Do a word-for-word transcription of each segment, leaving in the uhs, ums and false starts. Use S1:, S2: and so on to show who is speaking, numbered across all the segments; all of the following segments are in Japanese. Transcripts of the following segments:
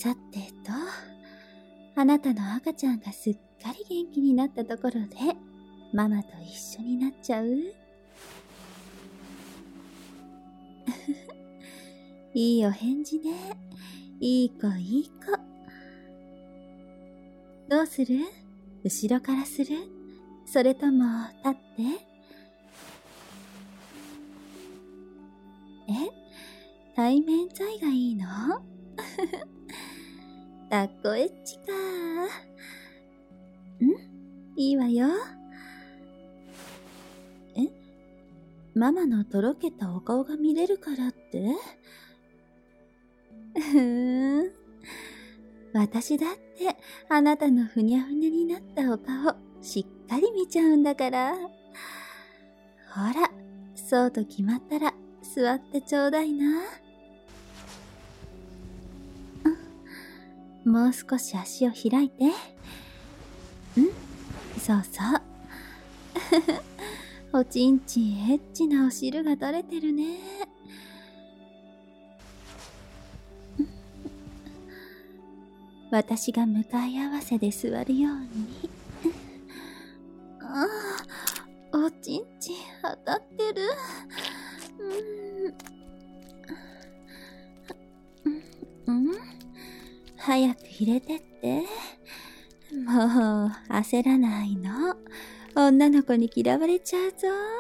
S1: さてと、あなたの赤ちゃんがすっかり元気になったところで、ママと一緒になっちゃう？いいお返事ね。いい子いい子。どうする？後ろからする？それとも立って？え？対面在がいいの？抱っこエッチか。ん？いいわよ。え？ママのとろけたお顔が見れるからって？ふーん。私だってあなたのふにゃふにゃになったお顔しっかり見ちゃうんだから。ほら、そうと決まったら座ってちょうだいな。もう少し足を開いて。ん？そうそう。おちんちんエッチなお汁が垂れてるね。私が向かい合わせで座るように。ああ、おちんちん当たってる。うん、うん、早く入れてって。もう焦らないの。女の子に嫌われちゃうぞ。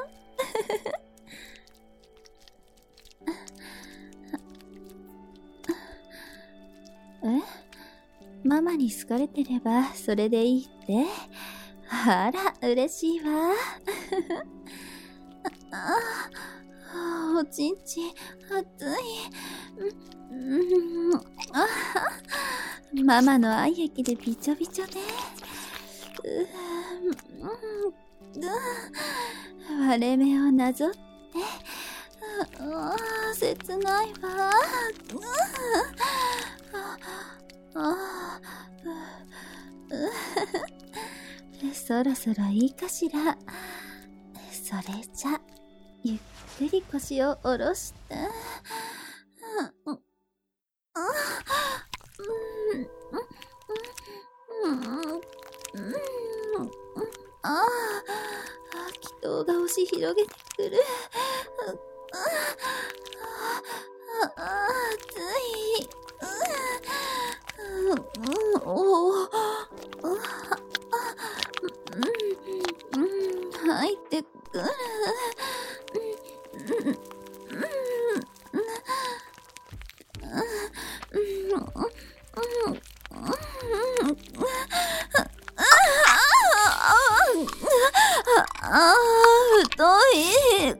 S1: え？ママに好かれてればそれでいいって？あら、嬉しいわ。ああ、おちんちん熱い。うん、あママの愛液でびちょびちょね。う、うん、割れ目をなぞって。ああ、切ないわ。ああ、そろそろいいかしら。それじゃ、ゆっくり腰を下ろして。ああ、気筒が押し広げてくる。ああ、熱い。おお、入ってくる。ああ、太い。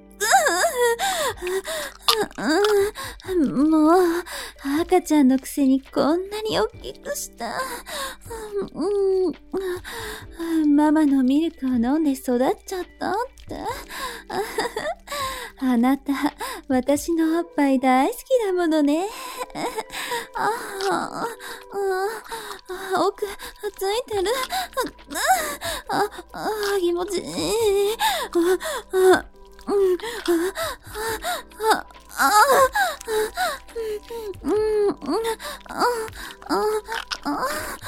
S1: もう赤ちゃんのくせにこんなに大きくした。うん、ママのミルクを飲んで育っちゃったって。あなた、私のおっぱい大好きだものね。ああ、あ、奥、ついてる。あ、あ、気持ちいい。あ、あ、うん、あ、あ、あ、うん、うん、あ、あ、あ、あ、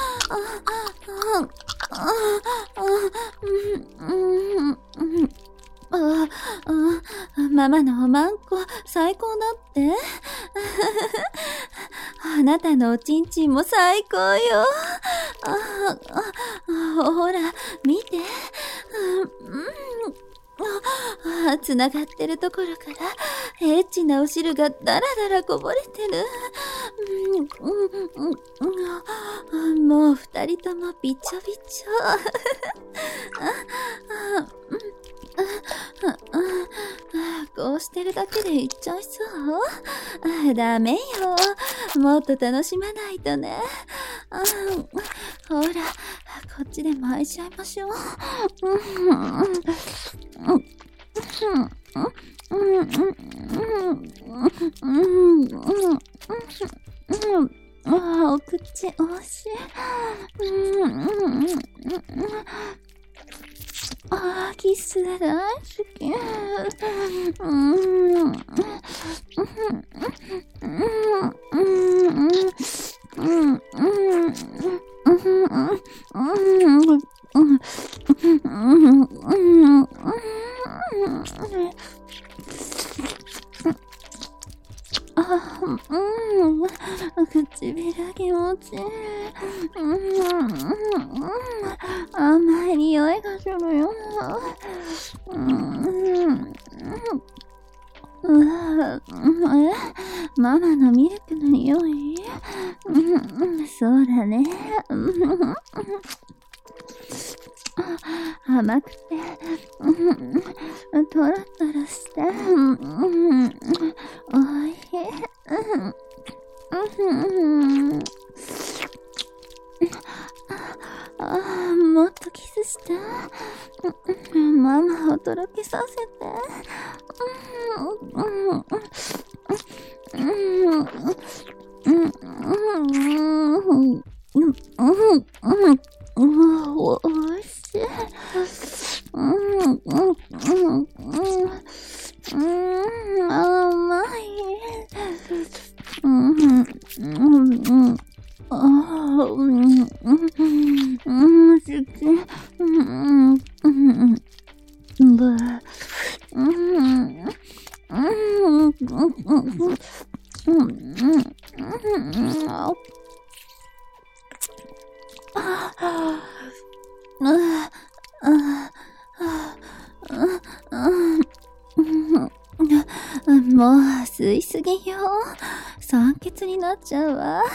S1: あ、あ、うん、うん、あ、あ、ママのおまんこ最高だって。あなたのおちんちんも最高よ。ああ、ほら見て。ああ、つながってるところからエッチなお汁がだらだらこぼれてる。うんうんうん、もう二人ともびちょびちょ。ああ、こうしてるだけでいっちゃいそう？ダメよ。もっと楽しまないとね。ほら、こっちでも愛し合いましょう。ああ、お口おいしい。ああ、キス大好き。うん。うん。うん。 うん、唇気持ちいい。うん、甘い匂いがするよ。うん、うわ、え、ママのミルクの匂い？うん、そうだね。甘くて、うん、とろとろして、うん、おいしい。うん、ああ、もっとキスして。ママをとろけさせて。うん、うん、うん、うん、うん、うん、おいしい。うん、うん、うん、うん、甘い。うん、うん、うん。ああ、うん、うん、うん、好き。うん、うん、うん、うん、ぶ、うん、うん、うん、うん、うん、うん、ああ、ああ、もう吸いすぎよ。酸欠になっちゃうわ。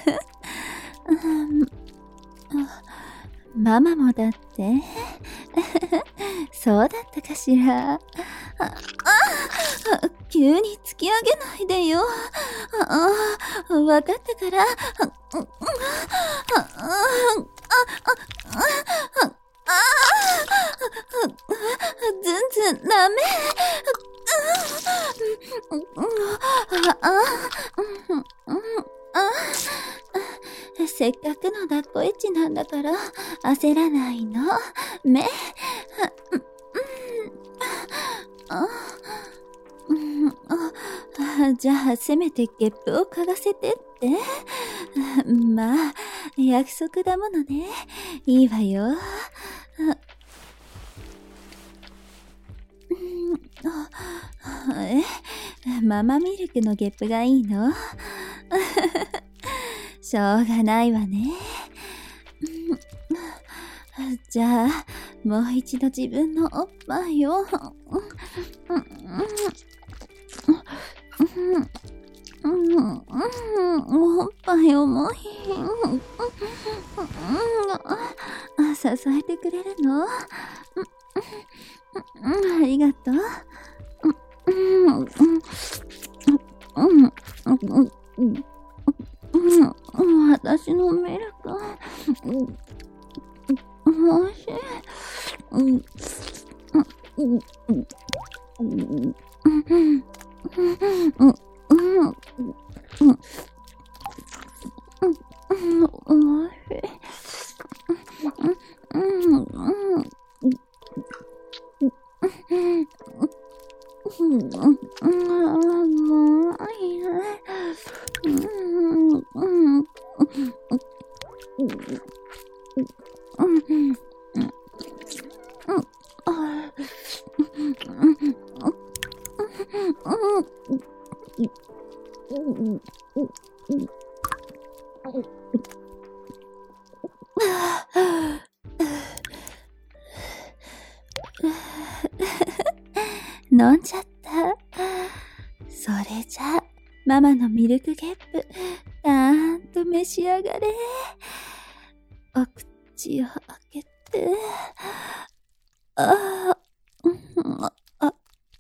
S1: ママもだって。そうだったかしら。ああ、急に突き上げないでよ。ああ、わかったから。ずんずんダメ。せっかくの抱っこエッチなんだから焦らないの。目。じゃあせめてゲップを嗅がせてって。まあ約束だものね。いいわよ。え、ママミルクのゲップがいいの？しょうがないわね。じゃあもう一度自分のおっぱいを。おっぱい重い。支えてくれるの？ありがとう。私のミルクおいしい。飲んじゃった。それじゃママのミルクゲップたーんと召し上がれ。お口を開けて。ああ、あ、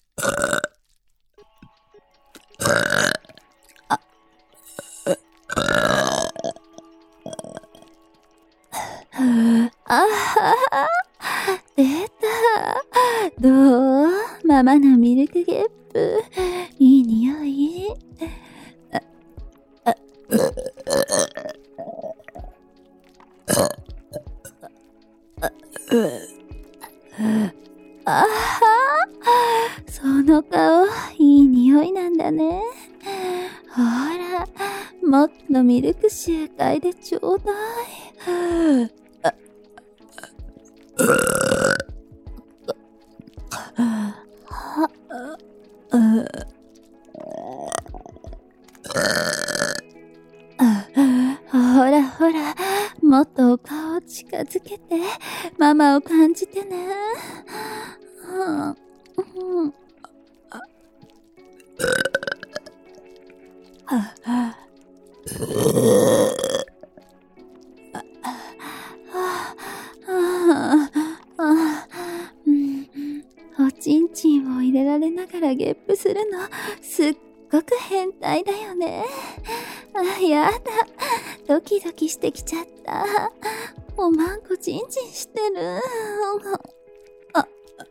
S1: ああ、出た。どう？ママのミルクゲップ。いい匂い。あ、ああ、その顔、いい匂いなんだね。ほら、もっとミルクシュー嗅いでちょうだい。は、あ、あ、 ほら、もっとお顔を近づけて、ママを感じてね。うんうんはあおちんちんを入れられながらゲップするの、すっごく変態だよね。あ、やだ。ドキドキしてきちゃった。おまんこちんちんしてる。あ、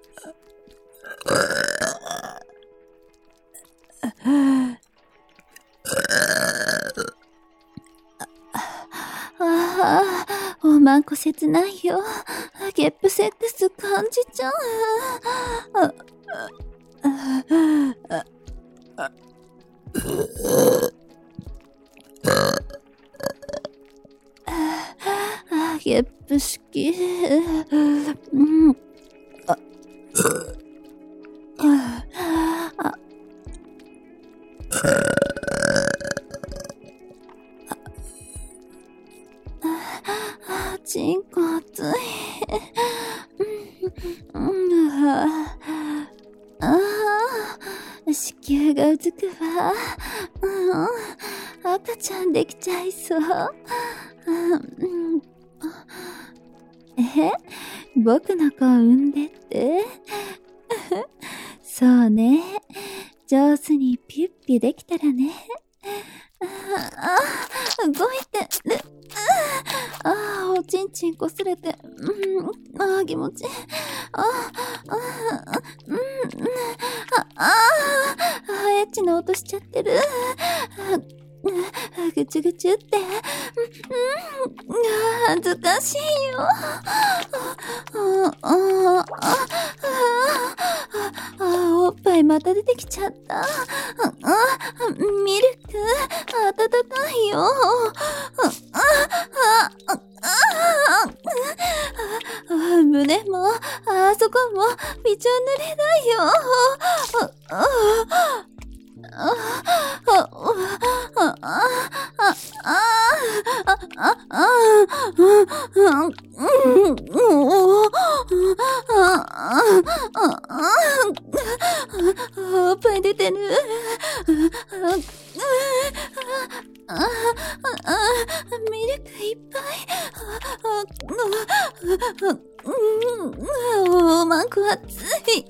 S1: ああ、おまんこ切ないよ。ゲップセックス感じちゃう。あああああゲップ好き。うん。あああチンコ熱い。ああ、子宮がうずくわ。うん、赤ちゃんできちゃいそう。うん、え、僕の子を産んでってそうね。上手にピュッピュできたらね。ああ、動いてる。ああ、おちんちんこすれて。うん、ああ、気持ちいい。ああ、ああ、うん、ああ、ああ、エッチな音しちゃってる。ぐちゅぐちゅって。うん、恥ずかしいよ。ああ、ああ、おっぱいまた出てきちゃった。あミルク、温かいよ。胸も、あそこも、びちょ濡れだよ。ああ、あ、あ、おっぱい出てる。ミルクいっぱい。おまんこ熱い。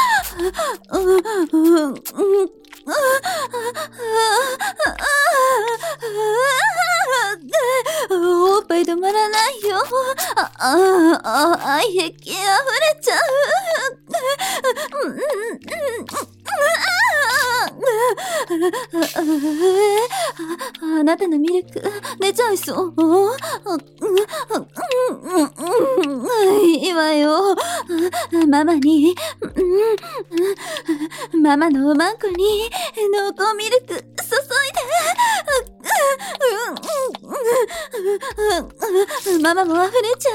S1: おっぱい止まらないよ。あ、あ、あ、愛液溢れちゃう。あなたのミルク出ちゃいそう。いいわよ。ママに、ママのおまんこに濃厚ミルク注いで。ママも溢れちゃ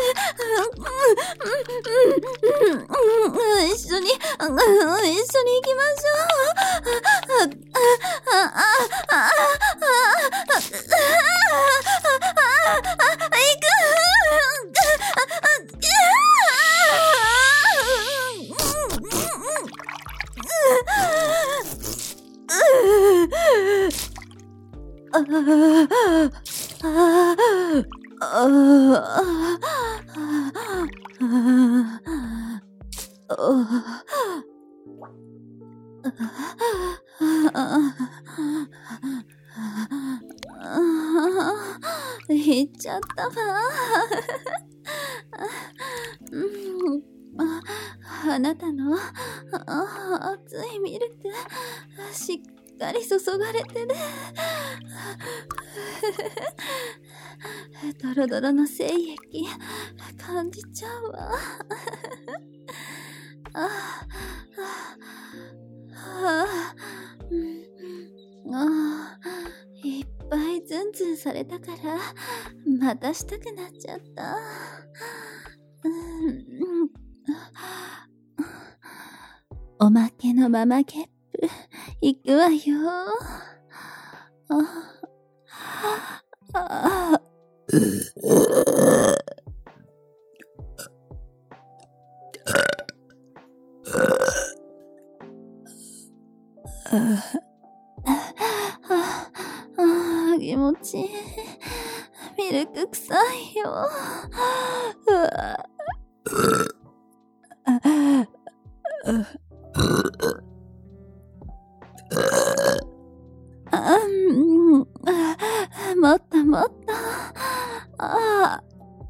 S1: う。一緒に、一緒に行きましょう。行っちゃったわ。あなたの熱いミルクしっかり注がれてる。ドロドロの精液感じちゃうわ。ああ、あいっぱいズンズンされたからまたしたくなっちゃった。おまけのママゲップいくわよ。ああ気持ちいい。ミルク臭いよ。もっともっと。あ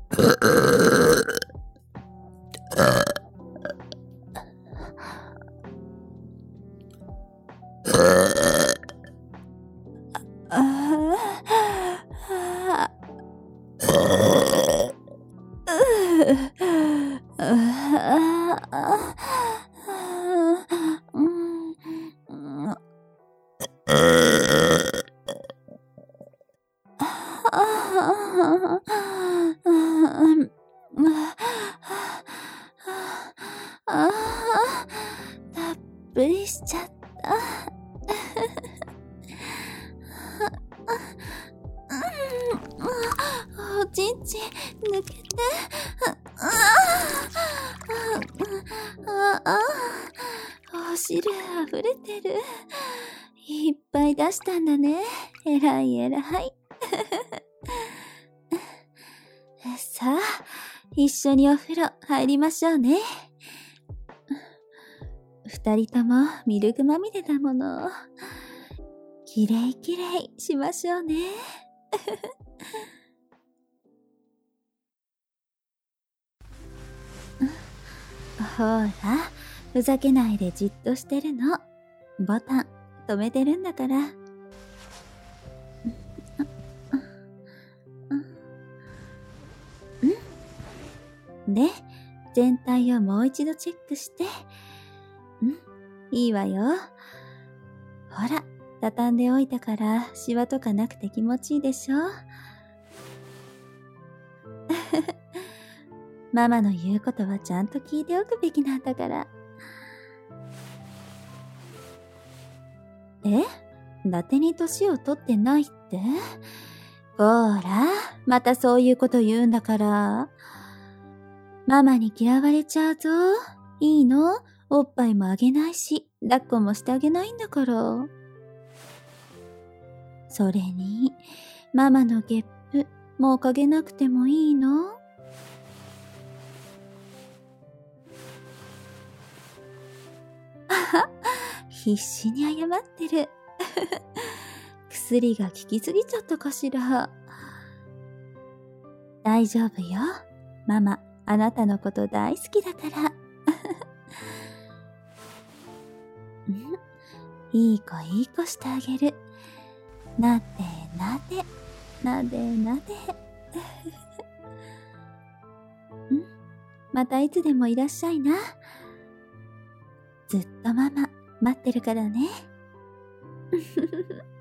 S1: たっぷりしちゃった。おちんちん抜けて。お汁あふれてる。いっぱい出したんだね。えらいえらい。さあ、一緒にお風呂入りましょうね。二人ともミルクまみれだもの。きれいきれいしましょうね。ほら、ふざけないでじっとしてるの。ボタン止めてるんだから。んで、全体をもう一度チェックして。んいいわよ。ほら、畳んでおいたからシワとかなくて気持ちいいでしょ。ママの言うことはちゃんと聞いておくべきなんだから。え？伊達に年を取ってないって？ほら、またそういうこと言うんだから。ママに嫌われちゃうぞ。いいの？おっぱいもあげないし、抱っこもしてあげないんだから。それに、ママのゲップ、もうかげなくてもいいの？必死に謝ってる。薬が効きすぎちゃったかしら。大丈夫よ。ママ、あなたのこと大好きだから。いい子いい子してあげる。なでなで、なでなで。ん？またいつでもいらっしゃいな。ずっとママ待ってるからね。